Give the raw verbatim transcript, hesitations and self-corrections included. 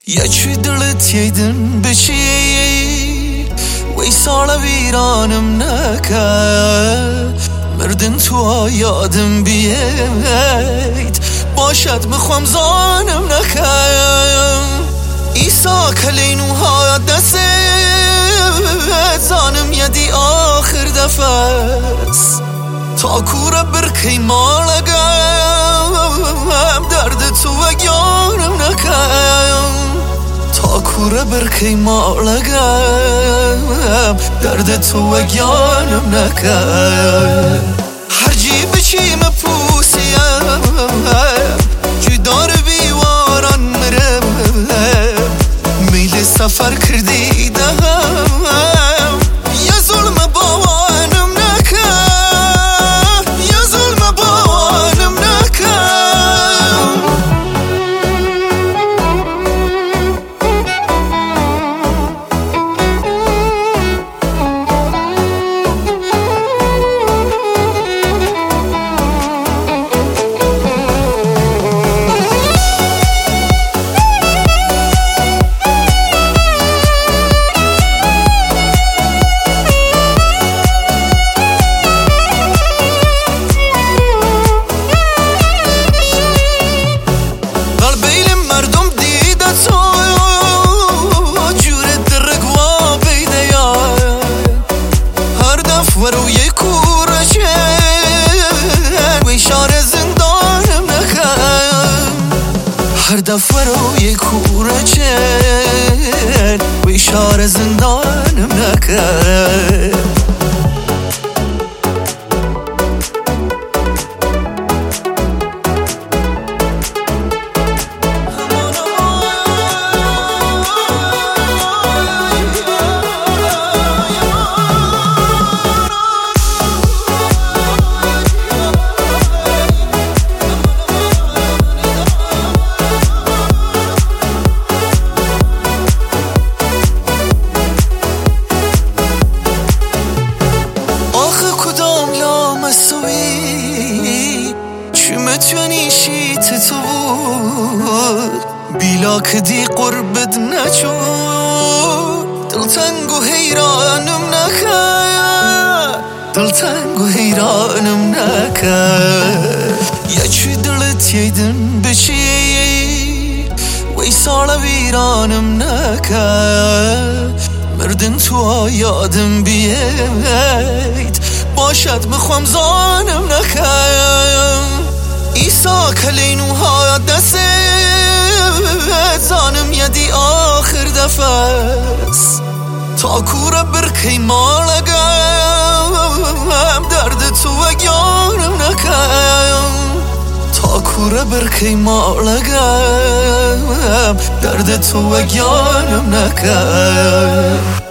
یکی دلت ییدن بچی وی سال ویرانم نکرد مردن تو یادم بیاید باشد مخوام زانم نکرم ایسا کلینوها دست زانم یدی آخر دفست تا کوره برکی مالگم درد تو وگیانم نکرم تا کوره برکی مالگم درد تو وگیانم نکرم هر جی بچی مپوسیم جدار بیواران مرم میل سفر کردی دهم یه ظلم باوانم نکن یه ظلم باوانم نکن وروی کوره چن وی شار زندانم نکن هر دفعه روی کوره چن وی شار زندانم نکن چی متونی شیت تو بود بیلا کدی قربت نچود دلتنگ و حیرانم نکن دلتنگ و حیرانم نکن یکی دلت ییدن بچی وی سال ویرانم نکن مردن تو یادم بیاید باشد مخوام زانم نکرم ایسا کلینوها دست زانم یدی آخر دفست تا کوره برکی مالگم درد تو وگیانم نکرم تا کوره برکی مالگم درد تو وگیانم نکرم